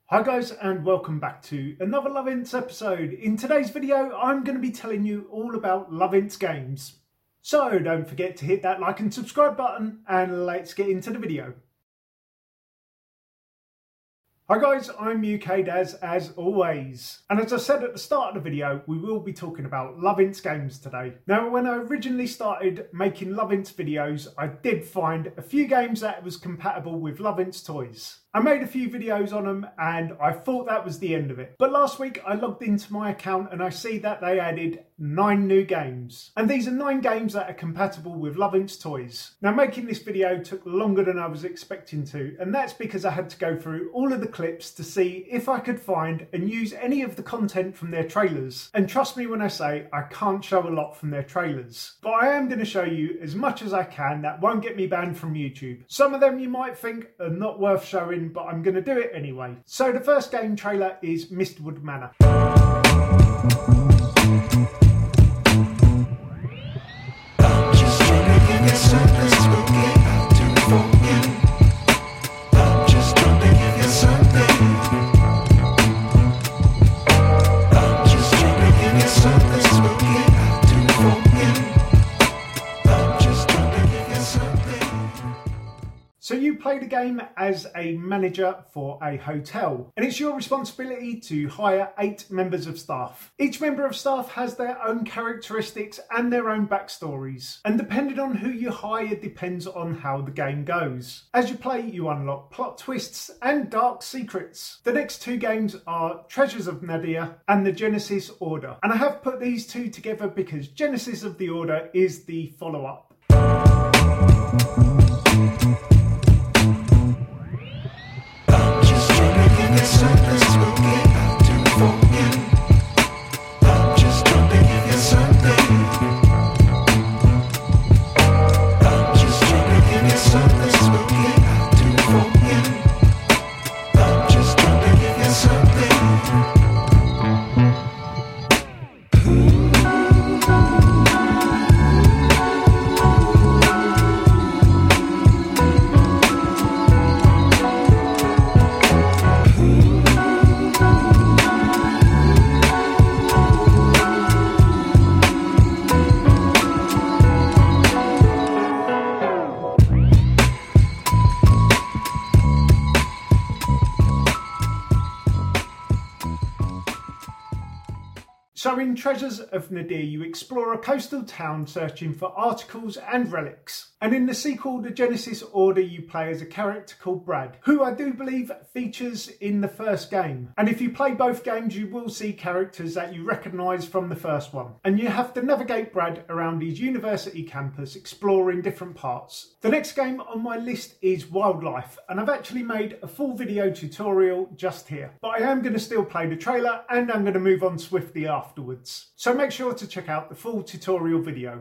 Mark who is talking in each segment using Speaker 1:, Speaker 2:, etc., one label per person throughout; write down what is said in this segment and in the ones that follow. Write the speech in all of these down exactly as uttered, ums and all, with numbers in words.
Speaker 1: Hi guys, and welcome back to another Lovints episode. In today's video I'm going to be telling you all about Lovints games. So don't forget to hit that like and subscribe button, and let's get into the video. Hi guys, I'm U K Daz as always, and as I said at the start of the video, we will be talking about Lovints games today. Now, when I originally started making Lovints videos, I did find a few games that was compatible with Lovints toys. I made a few videos on them and I thought that was the end of it. But last week I logged into my account and I see that they added nine new games. And these are nine games that are compatible with Lovints toys. Now, making this video took longer than I was expecting to, and that's because I had to go through all of the clips to see if I could find and use any of the content from their trailers. And trust me when I say I can't show a lot from their trailers. But I am going to show you as much as I can that won't get me banned from YouTube. Some of them you might think are not worth showing, but I'm going to do it anyway. So the first game trailer is Mistwood Manor. So you play the game as a manager for a hotel, and it's your responsibility to hire eight members of staff. Each member of staff has their own characteristics and their own backstories, and depending on who you hire depends on how the game goes. As you play, you unlock plot twists and dark secrets. The next two games are Treasures of Nadia and the Genesis Order, and I have put these two together because Genesis of the Order is the follow-up. So in Treasures of Nadia, you explore a coastal town searching for articles and relics. And in the sequel, The Genesis Order, you play as a character called Brad, who I do believe features in the first game. And if you play both games, you will see characters that you recognise from the first one. And you have to navigate Brad around his university campus, exploring different parts. The next game on my list is Wildlife, and I've actually made a full video tutorial just here. But I am going to still play the trailer, and I'm going to move on swiftly afterwards. So make sure to check out the full tutorial video.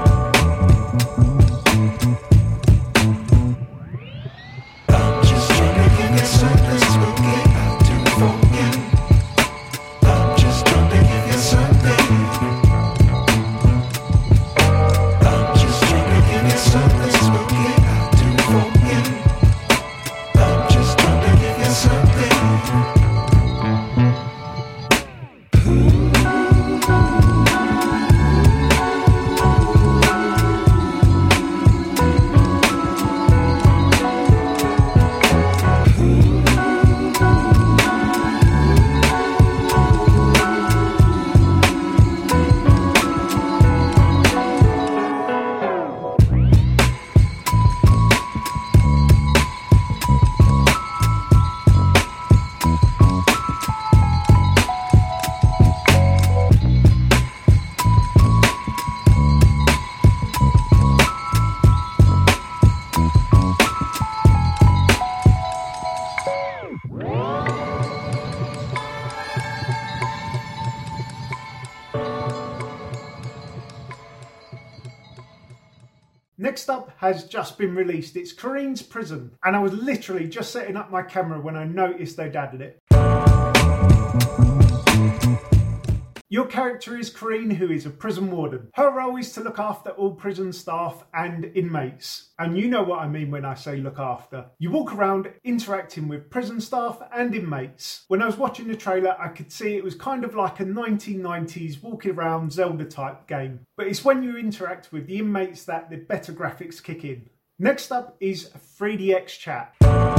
Speaker 1: Next up has just been released. It's Corrine's Prison, and I was literally just setting up my camera when I noticed they'd added it. Your character is Corinne, who is a prison warden. Her role is to look after all prison staff and inmates. And you know what I mean when I say look after. You walk around interacting with prison staff and inmates. When I was watching the trailer, I could see it was kind of like a nineteen nineties walking around Zelda type game. But it's when you interact with the inmates that the better graphics kick in. Next up is three D X Chat.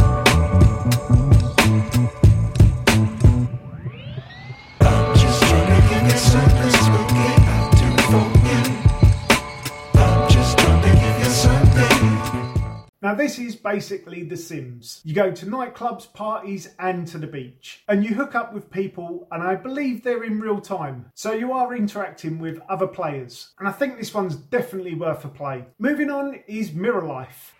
Speaker 1: Now this is basically The Sims. You go to nightclubs, parties and to the beach. And you hook up with people, and I believe they're in real time. So you are interacting with other players. And I think this one's definitely worth a play. Moving on is Mirror Life.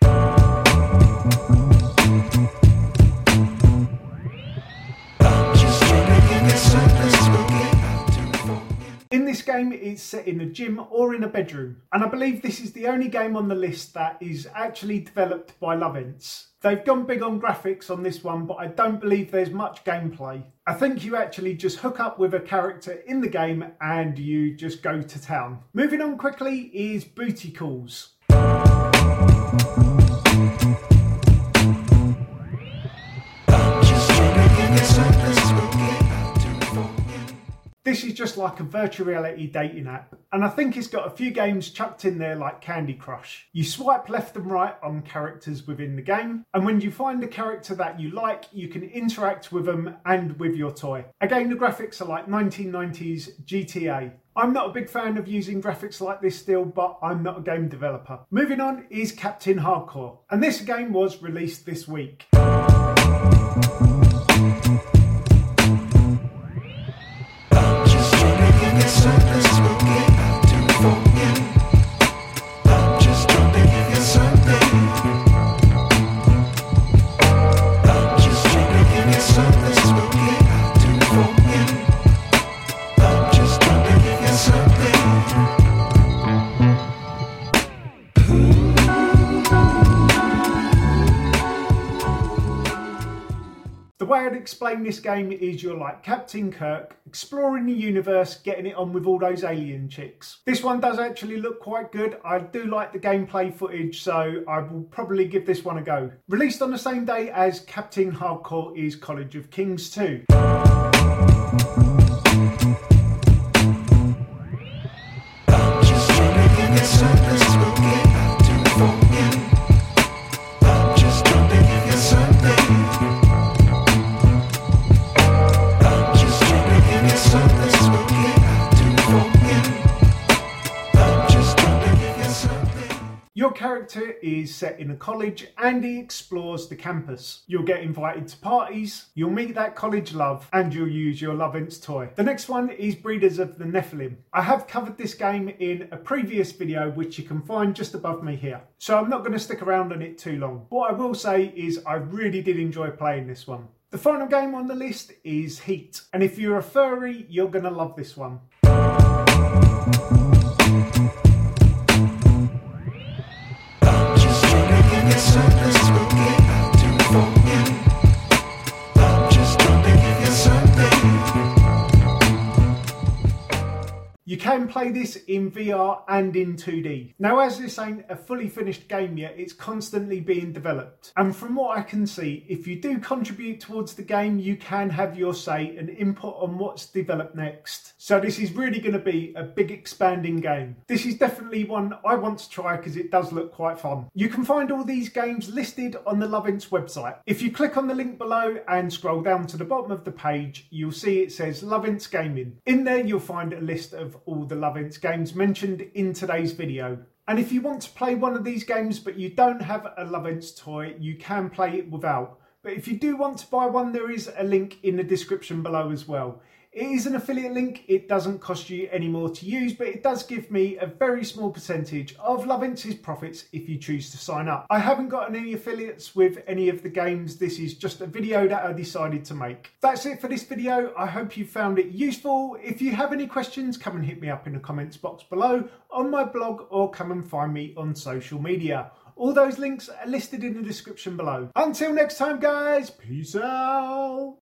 Speaker 1: In this game, it's set in a gym or in a bedroom, and I believe this is the only game on the list that is actually developed by Lovints. They've gone big on graphics on this one, but I don't believe there's much gameplay. I think you actually just hook up with a character in the game and you just go to town. Moving on quickly is Booty Calls. This is just like a virtual reality dating app, and I think it's got a few games chucked in there like Candy Crush. You swipe left and right on characters within the game, and when you find a character that you like, you can interact with them and with your toy. Again, the graphics are like nineteen nineties G T A. I'm not a big fan of using graphics like this still, but I'm not a game developer. Moving on is Captain Hardcore, and this game was released this week. The way I'd explain this game is you're like Captain Kirk, exploring the universe, getting it on with all those alien chicks. This one does actually look quite good. I do like the gameplay footage, so I will probably give this one a go. Released on the same day as Captain Hardcore is College of Kings two. Your character is set in a college and he explores the campus. You'll get invited to parties, you'll meet that college love, and you'll use your Lovints toy. The next one is Breeders of the Nephilim. I have covered this game in a previous video which you can find just above me here, so I'm not going to stick around on it too long. What I will say is I really did enjoy playing this one. The final game on the list is Heat, and if you're a furry, you're going to love this one. You can play this in V R and in two D. Now, as this ain't a fully finished game yet, it's constantly being developed. And from what I can see, if you do contribute towards the game, you can have your say and input on what's developed next. So this is really going to be a big expanding game. This is definitely one I want to try because it does look quite fun. You can find all these games listed on the Lovints website. If you click on the link below and scroll down to the bottom of the page, you'll see it says Lovints Gaming. In there, you'll find a list of all the Lovints games mentioned in today's video. And if you want to play one of these games but you don't have a Lovints toy, you can play it without. But if you do want to buy one, there is a link in the description below as well. It is an affiliate link, it doesn't cost you any more to use, but it does give me a very small percentage of Lovints' profits if you choose to sign up. I haven't got any affiliates with any of the games, this is just a video that I decided to make. That's it for this video, I hope you found it useful. If you have any questions, come and hit me up in the comments box below, on my blog, or come and find me on social media. All those links are listed in the description below. Until next time guys, peace out!